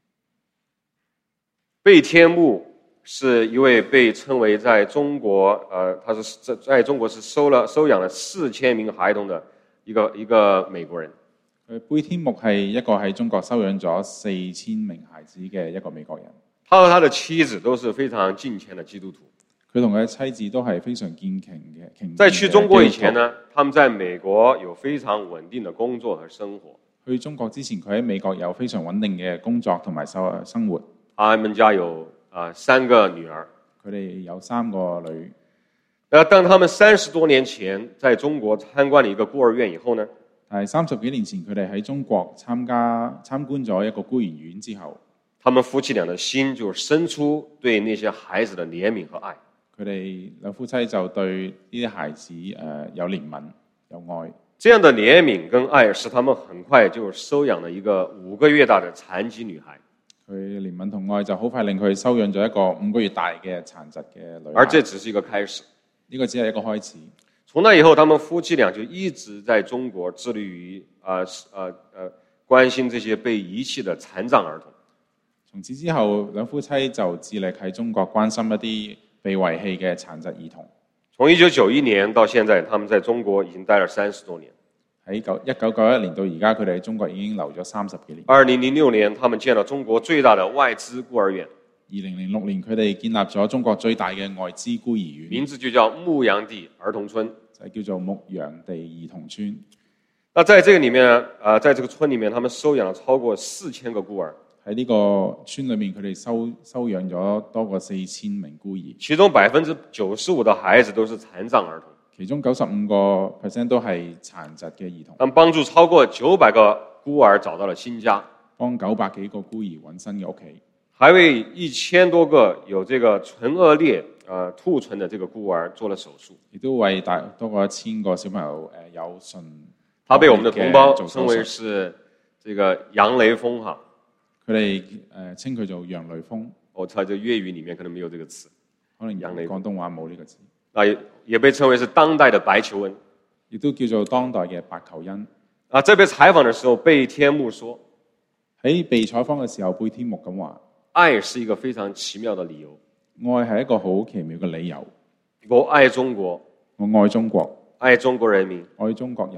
貝天木是一位被稱為在中國，呃，他是在在中國是收了收養了四千名孩童的一個一個美國人。 佢貝天木係一個喺中國收養咗四千名孩子嘅一個美國人。 他和他的妻子都是非常敬虔的基督徒。 佢同佢嘅妻子都係非常虔誠嘅。虔誠嘅在去中國以前呢，他們在美國有非常穩定的工作和生活。 去中國之前，佢喺美國有非常穩定嘅工作同埋生生活。 他們家有啊、呃、三個女兒， 佢哋有三個女。 那當他們三十多年前在中國參觀了一個孤兒院以後呢， 但係三十幾年前佢哋喺中國參加參觀咗一個孤兒院之後， 他們夫妻倆的心就生出對那些孩子的憐憫和愛。 佢哋兩夫妻就對呢啲孩子誒、呃、有憐憫有愛。 這樣的憐憫跟愛使他們很快就收養了一個五個月大的殘疾女孩。 佢憐憫同愛就好快令佢收養咗一個五個月大嘅殘疾嘅女孩。 而這只是一個開始， 呢個只係一個開始。 從那以後，他們夫妻倆就一直在中國致力於啊啊啊關心這些被遺棄的殘障兒童。 從此之後，兩夫妻就致力喺中國關心一啲被遺棄嘅殘疾兒童。 從一九九一年到現在，他們在中國已經待了三十多年。 喺九一九九一年到而家，佢哋喺中國已經留咗三十幾年。 二零零六年，他們建了中國最大的外資孤兒院。 二零零六年，佢哋建立咗中國最大嘅外資孤兒院， 名字就叫牧羊地兒童村， 就叫做牧羊地兒童村。 那在這個裡面，啊、呃，在這個村裡面，他們收養了超過四千個孤兒。喺呢個村裏面，佢哋收收養咗多過四千名孤兒， 其中百分之九十五的孩子都是殘障兒童， 其中九十五個 percent 都係殘疾嘅兒童。 他們幫助超過九百個孤兒找到了新家， 幫九百幾個孤兒揾新嘅屋企， 還為一千多個有這個唇腭裂、呃兔唇的這個孤兒做了手術， 亦都為大多過一千個小朋友誒有唇。 他被我們的同胞稱為是這個楊雷鋒哈。 佢哋誒稱佢做楊雷鋒， 我猜這粵語裡面可能沒有這個詞， 可能楊雷鋒廣東話冇呢個字。 啊，也也被稱為是當代的白求恩， 亦都叫做當代嘅白求恩。 啊，在被採訪的時候，貝天木說， 喺被採訪嘅時候，貝天木咁話： 愛是一個非常奇妙的理由， 愛係一個好奇妙嘅理由。 我愛中國， 我愛中國， 愛中國人民， 愛中國人民。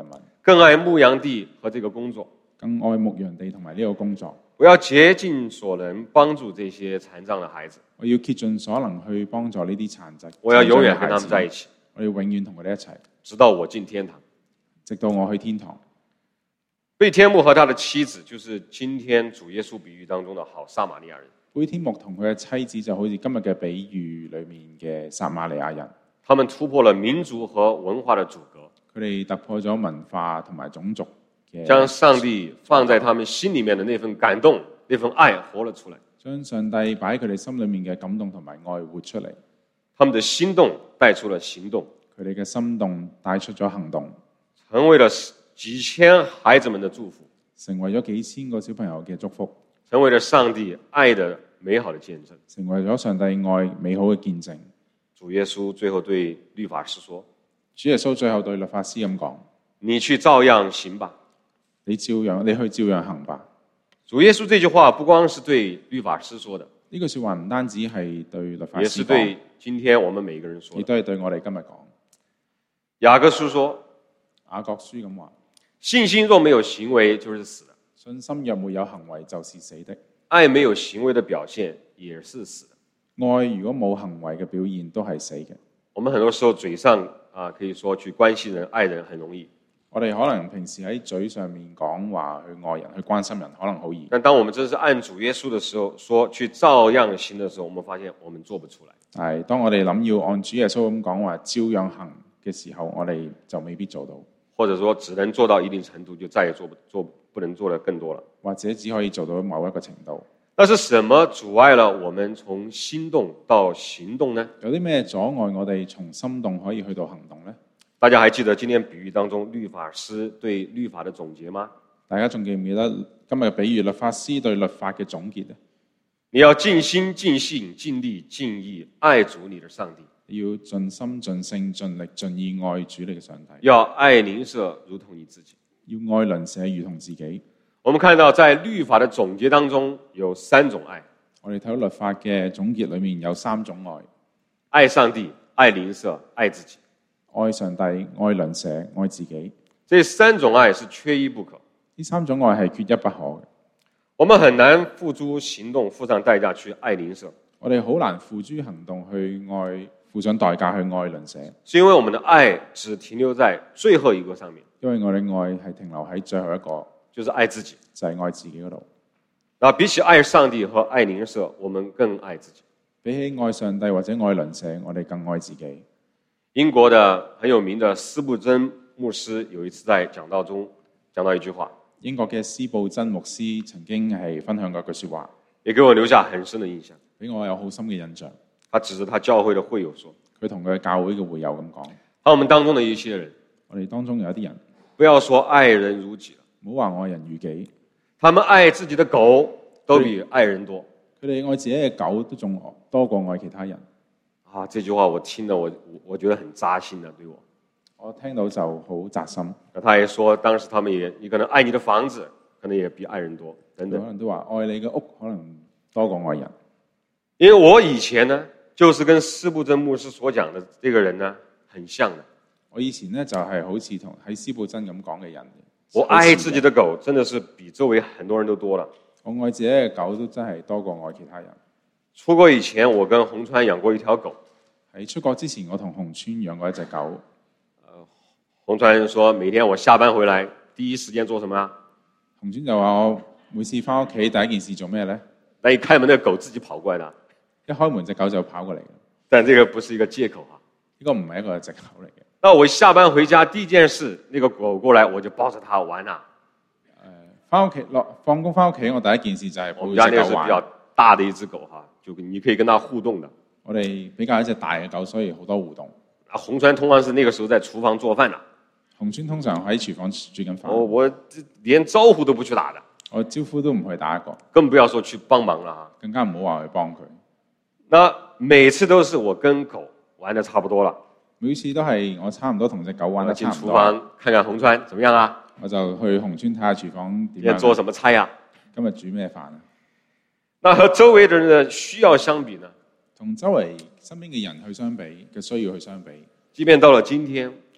更愛牧羊地和這個工作。 更愛牧羊地同埋呢個工作。 我要竭盡所能幫助這些殘障的孩子。 我要竭盡所能去幫助呢啲殘疾。 我要永遠跟他們在一起。 我要永遠同佢哋一齊， 直到我進天堂。 直到我去天堂。 貝天牧和他的妻子就是今天主耶穌比喻當中的好撒瑪利亞人。 貝天牧同佢嘅妻子就好似今日嘅比喻裏面嘅撒瑪利亞人。 他們突破了民族和文化的阻隔。 佢哋突破咗文化同埋種族嘅， 將上帝放在他們心裡面的那份感動、那份愛活了出來。 將上帝擺喺佢哋心裡面嘅感動同埋愛活出嚟。 他們的心動帶出了行動。 佢哋嘅心動帶出咗行動。 成為了幾千孩子們的祝福。 成為咗幾千個小朋友嘅祝福。 成為了上帝愛的美好的見證。 成為咗上帝愛美好嘅見證。 主耶穌最後對律法師說： 主耶穌最後對律法師咁講： 你去照樣行吧。 你照樣，你去照樣行吧。 主耶穌這句話不光是對律法師說的， 呢句說話唔單止係對律法師講， 也是對今天我們每個人說的， 亦都係對我哋今日講。 雅各書說： 雅各書咁話， 信心若沒有行為，就是死的； 信心若沒有行為，就是死的； 愛沒有行為的表現，也是死的。 愛如果冇行為嘅表現，都係死嘅。 我們很多時候嘴上啊，可以說去關心人、愛人很容易。 我哋可能平時喺嘴上面講話去愛人、去關心人，可能好易。 但當我們真是按主耶穌的時候，說去照樣行的時候，我們發現我們做不出來。 係當我哋諗要按主耶穌咁講話，照樣行嘅時候，我哋就未必做到， 或者說只能做到一定程度，就再也做不做不能做得更多了， 或者只可以做到某一個程度。 那是什麼阻礙了我們從心動到行動呢？ 有啲咩阻礙我哋從心動可以去到行動呢？ 大家還記得今天比喻當中律法師對律法的總結嗎？ 大家仲記唔記得今日嘅比喻律法師對律法嘅總結呢？ 你要盡心、盡性、盡力、盡意愛主你的上帝。 要盡心、盡性、盡力、盡意愛主你嘅上帝。 要愛鄰舍如同你自己。 要愛鄰舍如同自己。 我們看到在律法的總結當中有三種愛。 我哋睇到律法嘅總結裏面有三種愛： 愛上帝、愛鄰舍、愛自己。 愛上帝、愛鄰舍、愛自己。 這三種愛是缺一不可。 呢三種愛係缺一不可嘅。 我們很難付諸行動，付上代價去愛鄰舍。 我哋好難付諸行動去愛，付上代價去愛鄰舍。 是因為我們的愛只停留在最後一個上面。 因為我哋愛係停留喺最後一個， 就是愛自己， 就係愛自己嗰度。 那比起愛上帝和愛鄰舍，我們更愛自己。 比起愛上帝或者愛鄰舍，我哋更愛自己。 英國的很有名的司布真牧師有一次在講道中講到一句話。 英國嘅司布真牧師曾經係分享過一句說話， 也給我留下很深的印象。 俾我有好深嘅印象。 他指着他教會的會友說： 佢同佢教會嘅會友咁講， 他我們當中的一些人， 我哋當中有一啲人， 不要說愛人如己了， 唔好話愛人如己。 他們愛自己的狗都比愛人多。 佢哋愛自己嘅狗都仲多過愛其他人。 啊，這句話我聽了我我覺得很扎心的，對我。 我聽到就好扎心。 他也說，當時他們也，你可能愛你的房子，可能也比愛人多，等等。 可能都話愛你嘅屋可能多過愛人。 因為我以前呢，就是跟司布真牧師所講的這個人呢，很像的。 我以前呢就係好似同喺司布真咁講嘅人。 我愛自己的狗，真的是比周圍很多人都多了。 我愛自己嘅狗都真係多過愛其他人。 出國以前，我跟洪川養過一條狗。 喺出國之前，我同洪川養過一隻狗。 洪川說：每天我下班回來，第一時間做什麼啊？ 洪川就話：我每次翻屋企第一件事做咩呢？ 但一開門，那個狗自己跑過來的。 一開門，隻狗就跑過嚟。 但這個不是一個借口啊， 呢個唔係一個藉口嚟嘅。 那我下班回家第一件事，那個狗過來，我就抱着它玩啦。 誒，翻屋企落放工翻屋企，我第一件事就係抱住隻狗玩。 我們家那是比較大的一隻狗哈，就你可以跟它互動的。 我哋比較一隻大嘅狗，所以好多互動。 啊，洪川通常是那個時候在廚房做飯的。 洪川通常喺廚房煮緊飯。 我我連招呼都不去打的。 我招呼都唔去打一個， 更不要說去幫忙了哈。 更加唔好話去幫佢。 那每次都是我跟狗玩得差不多了。 每次都係我差唔多同隻狗玩得差唔多。 進廚房看看洪川怎麼樣啊？ 我就去洪川睇下廚房點樣。 今日做什麼菜啊？ 今日煮咩飯啊？ 那和周圍的人的需要相比呢？ 同周圍身邊嘅人去相比嘅需要去相比。 即便到了今天，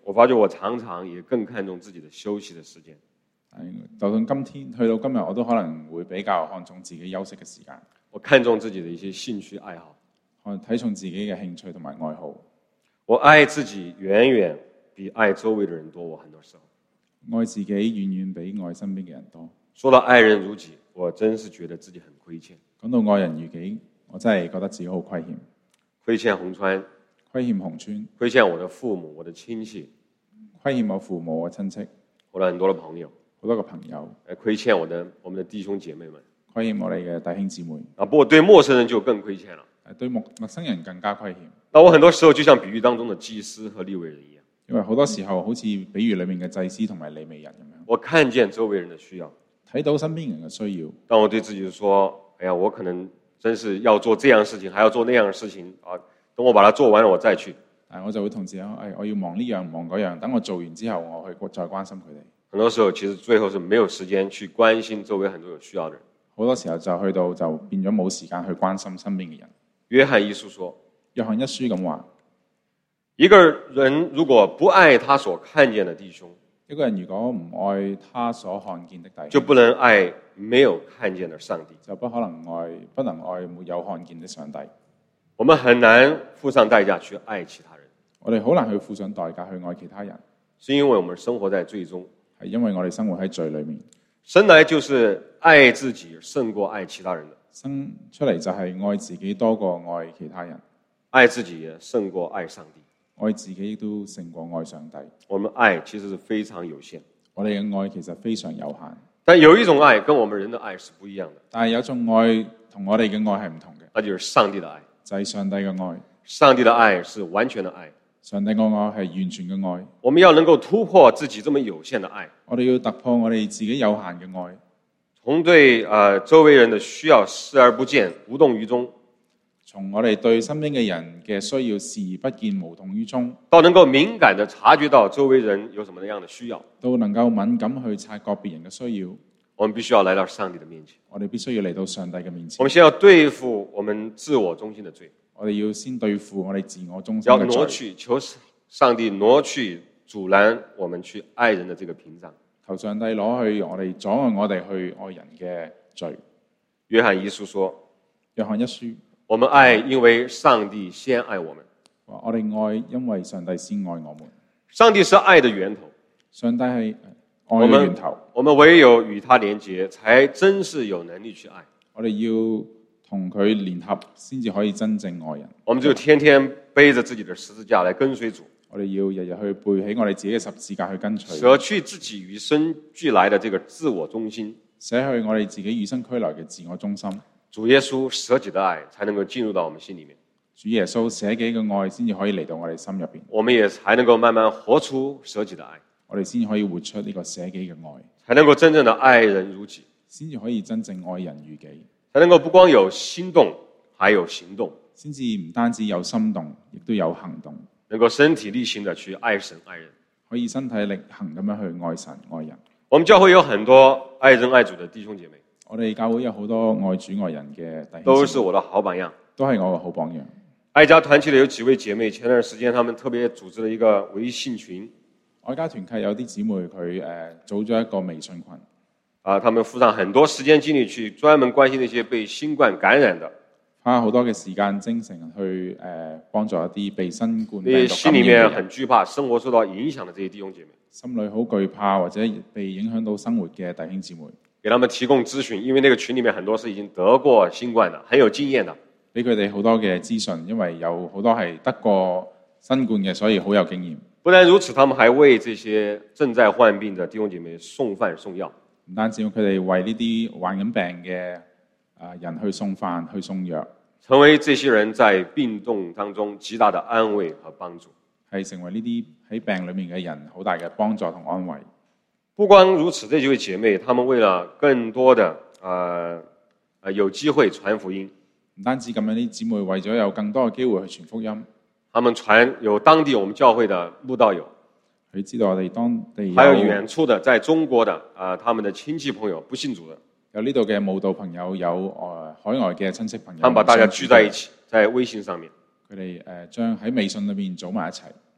我發覺我常常也更看重自己的休息的時間。 就算今天去到今日，我都可能會比較看重自己休息嘅時間。 我看重自己的一些興趣愛好， 看睇重自己嘅興趣同埋愛好。 我愛自己遠遠比愛周圍的人多，我很多時候愛自己遠遠比愛身邊嘅人多。 說到愛人如己，我真是覺得自己很虧欠。 講到愛人如己，我真係覺得自己好虧欠。 虧欠紅川， 虧欠紅川， 虧欠我的父母、我的親戚， 虧欠我父母、我親戚， 我的很多的朋友， 好多個朋友， 虧欠我的我們的弟兄姐妹們， 虧欠我哋嘅弟兄姊妹。 啊，不過對陌生人就更虧欠了。 對陌陌生人更加虧欠。 那我很多時候就像比喻當中的祭司和利未人一樣， 因為好多時候好似比喻裏面嘅祭司同埋利未人咁樣。 我看見周圍人的需要， 睇到身邊人嘅需要， 但我對自己說：哎呀，我可能真是要做這樣的事情，還要做那樣的事情啊！等我把它做完了，我再去。 但我就會同自己講：哎，我要忙呢樣忙嗰樣，等我做完之後，我去再關心佢哋。 很多時候其實最後是沒有時間去關心周圍很多有需要的人。 好多時候就去到就變咗冇時間去關心身邊嘅人。 約翰一書說： 約翰一書咁話， 一個人如果不愛他所看見的弟兄， 一個人如果唔愛他所看見的弟兄， 就不能愛沒有看見的上帝， 就不可能愛不能愛沒有看見的上帝。 我們很難付上代價去愛其他人， 我哋好難去付上代價去愛其他人， 是因為我們生活在罪中， 係因為我哋生活喺罪裏面。 生來就是愛自己勝過愛其他人的， 生出嚟就係愛自己多過愛其他人， 愛自己也勝過愛上帝， 愛自己都勝過愛上帝。 我們愛其實是非常有限， 我哋嘅愛其實非常有限， 但有一種愛跟我們人的愛是不一樣的， 但係有種愛同我哋嘅愛係唔同嘅， 那就是上帝的愛。 就係上帝嘅愛。 上帝的愛是完全的愛， 上帝嘅愛係完全嘅愛。 我們要能夠突破自己這麼有限的愛， 我哋要突破我哋自己有限嘅愛， 從對呃周圍人的需要視而不見、無動於衷， 從我哋對身邊嘅人嘅需要視而不見、無動於衷， 到能夠敏感地察覺到周圍人有什麼樣的需要， 到能夠敏感去察覺別人嘅需要。 我們必須要來到上帝的面前。 我哋必須要嚟到上帝嘅面前。 我們先要對付我們自我中心的罪， 我哋要先對付我哋自我中心要嘅罪， 挪去求上帝挪去阻攔我們去愛人的這個屏障。 求上帝攞去我哋阻礙我哋去愛人嘅罪。 約翰一書說： 約翰一書， 我們愛，因為上帝先愛我們。 話我哋愛，因為上帝先愛我們。 上帝是愛的源頭， 上帝係愛嘅源頭。 我們唯有與他連結，才真是有能力去愛。 我哋要同佢聯合，先至可以真正愛人。 我們就天天背着自己的十字架來跟隨主。 我哋要日日去背起我哋自己嘅十字架去跟隨， 捨去自己與生俱來的這個自我中心， 捨去我哋自己與生俱來嘅自我中心。 主耶穌捨己的愛才能夠進入到我們心裡面。 主耶穌捨己嘅愛先至可以嚟到我哋心入邊， 我們也才能夠慢慢活出捨己的愛。 我哋先至可以活出呢個捨己嘅愛， 才能夠真正的愛人如己， 先至可以真正愛人如己， 才能夠不光有心動，還有行動， 先至唔單止有心動，亦都有行動， 能夠身體力行的去愛神愛人， 可以身體力行咁樣去愛神愛人。 我們教會有很多愛人愛主的弟兄姐妹， 我哋教會有好多愛主愛人嘅弟兄姊妹， 都是我的好榜樣， 都係我嘅好榜樣。 愛家團契的有幾位姐妹，前段時間他們特別組織了一個微信群。 愛家團契有啲姊妹佢誒組咗一個微信群， 啊，他們付上很多時間精力去專門關心那些被新冠感染的， 花好多嘅時間精神去誒、呃、幫助一啲被新冠病那些毒心裡面很懼怕、生活受到影響的這些弟兄姐妹， 心裏好懼怕或者被影響到生活嘅弟兄姊妹， 給他們提供諮詢，因為那個群裡面很多是已經得過新冠的，很有經驗的， 俾佢哋好多嘅資訊，因為有好多係得過新冠嘅，所以好有經驗。 不但如此，他們還為這些正在患病的弟兄姐妹送飯送藥。 唔單止佢哋為呢啲患緊病嘅啊人去送飯去送藥， 成為這些人在病痛當中極大的安慰和幫助， 係成為呢啲喺病裏面嘅人好大嘅幫助同安慰。 不光如此，這幾位姐妹，她們為了更多的呃呃有機會傳福音， 唔單止咁樣，啲姊妹為咗有更多嘅機會去傳福音。 他們傳有當地我們教會的慕道友， 佢知道我哋當地有， 還有遠處的在中國的啊、呃，他們的親戚朋友不信主的， 有呢度嘅慕道朋友，有誒、呃、海外嘅親戚朋友， 他們把大家聚在一起，在微信上面， 佢哋誒將喺微信裏面組埋一齊，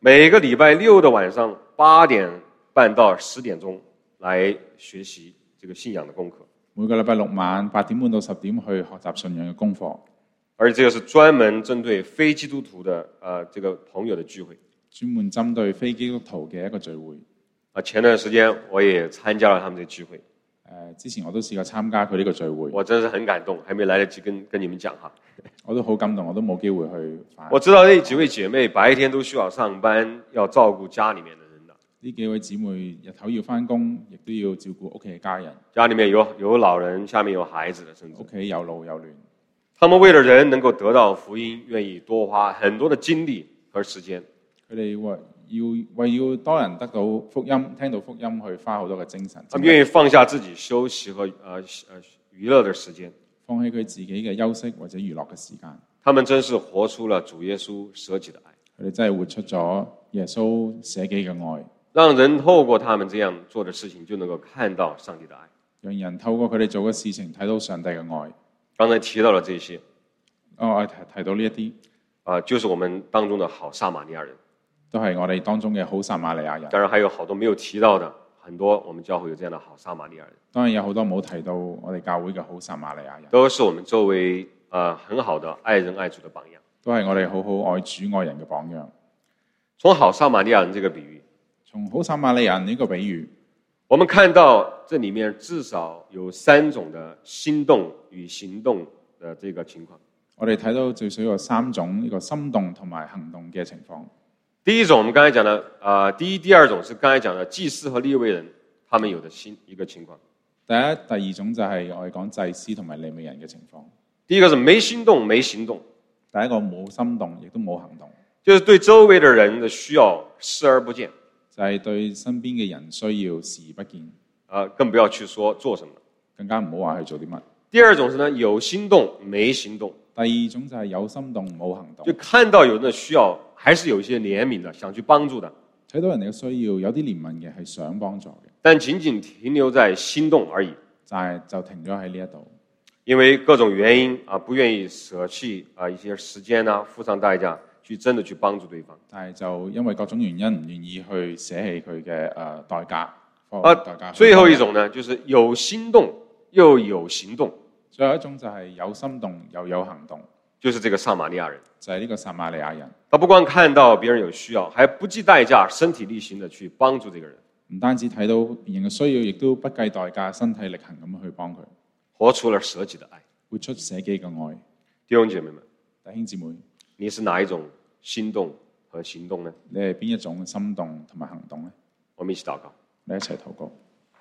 每个禮拜六的晚上八點半到十點鐘來學習這個信仰的功課。 每個禮拜六晚八點半到十點去學習信仰嘅功課。 而這個是專門針對非基督徒的呃這個朋友的聚會， 專門針對非基督徒嘅一個聚會。 啊，前段時間我也參加了他們的聚會。 誒，之前我都試過參加佢呢個聚會， 我真是很感動，還沒來得及跟跟你們講哈。 我都好感動，我都冇機會去返。 我知道那幾位姐妹白天都需要上班，要照顧家裡面的人的。 呢幾位姊妹日頭要返工，亦都要照顧屋企嘅家人。 家裡面有有老人，下面有孩子的，甚至屋企有老有嫩。 他們為了人能夠得到福音，願意多花很多的精力和時間。 佢哋為要為要多人得到福音，聽到福音，去花好多嘅精神。 他們願意放下自己休息和呃呃娛樂的時間， 放棄佢自己嘅休息或者娛樂嘅時間。 他們真是活出了主耶穌捨己的愛。 佢哋真係活出咗耶穌捨己嘅愛， 讓人透過他們這樣做的事情，就能夠看到上帝的愛。 讓人透過佢哋做嘅事情睇到上帝嘅愛。 剛才提到了這些， 哦，我提提到呢一啲， 啊、呃，就是我們當中的好撒瑪利亞人。 都係我哋當中嘅好撒瑪利亞人。 當然還有好多沒有提到的，很多我們教會有這樣的好撒瑪利亞人。 當然有好多冇提到我哋教會嘅好撒瑪利亞人， 都是我們周圍呃很好的愛人愛主的榜樣。 都係我哋好好愛主愛人嘅榜樣。 從好撒瑪利亞人這個比喻， 從好撒瑪利亞人呢個比喻， 我們看到這裡面至少有三種的心動與行動的這個情況。 我哋睇到最少有三種呢個心動同埋行動嘅情況。 第一種，我們剛才講的，啊、呃，第一、第二種是剛才講的祭司和利未人，他們有的新一個情況。 第一、第二種就係我哋講祭司同埋利未人嘅情況。 第一個是沒心動、沒行動。 第一個冇心動，亦都冇行動， 就是對周圍的人的需要視而不見， 就係對身邊嘅人需要視而不見。 啊，更不要去說做什麼， 更加唔好話去做啲乜。 第二種是呢，有心動沒行動。 第二種就係有心動冇行動， 就看到有人的需要，還是有一些憐憫的，想去幫助的。 睇到人哋嘅需要，有啲憐憫嘅係想幫助嘅， 但僅僅停留在心動而已， 就係就停咗喺呢一度。 因為各種原因啊，不願意捨棄啊一些時間啊，付上代價去真的去幫助對方。 但係就因為各種原因唔願意去捨棄佢嘅誒代價。 啊， 代價最後一種呢，就是有心動又有行動。 最後一種就係有心動又有行動， 就是這個撒瑪利亞人， 就係呢個撒瑪利亞人。 他不光看到別人有需要，還不計代價、身體力行的去幫助這個人。 唔單止睇到別人嘅需要，亦都不計代價、身體力行咁去幫佢， 活出了捨己的愛， 活出捨己嘅愛。 弟兄姐妹們， 弟兄姊妹， 你是哪一種心動和行動呢？ 你係邊一種心動同埋行動呢？ 我們一起禱告， 你一齊禱告。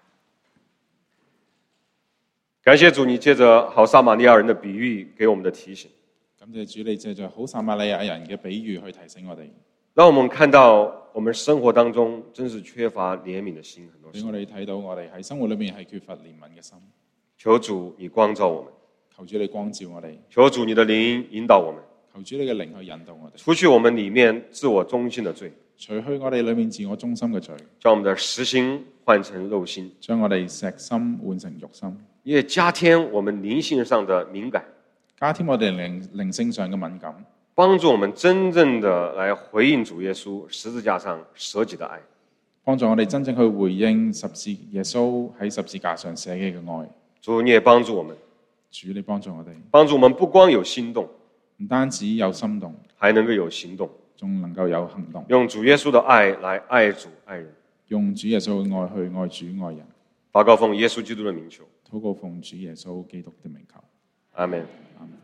感謝主，你借着好撒瑪利亞人的比喻給我們的提醒。 感謝主，你借着好撒瑪利亞人嘅比喻去提醒我哋， 讓我們看到我們生活當中真是缺乏憐憫的心，很多時俾我哋睇到我哋喺生活裏面係缺乏憐憫嘅心。 求主你光照我們， 求主你光照我哋， 求主你的靈引導我們， 求主你嘅靈去引導我哋， 除去我們裏面自我中心的罪， 除去我哋裏面自我中心嘅罪， 將我們的實心換成肉心， 將我哋石心換成肉心， 也加添我們靈性上的敏感， 加添我哋靈靈性上嘅敏感， 幫助我們真正的來回應主耶穌十字架上捨己的愛， 幫助我哋真正去回應十字耶穌喺十字架上捨己嘅愛。 主你也幫助我們， 主你幫助我哋， 幫助我們不光有心動， 唔單止有心動， 還能夠有行動， 仲能夠有行動， 用主耶穌的愛來愛主愛人， 用主耶穌嘅愛去愛主愛人。 禱告奉耶穌基督的名求， 禱告奉主耶穌基督的名求， 阿們。 阿們。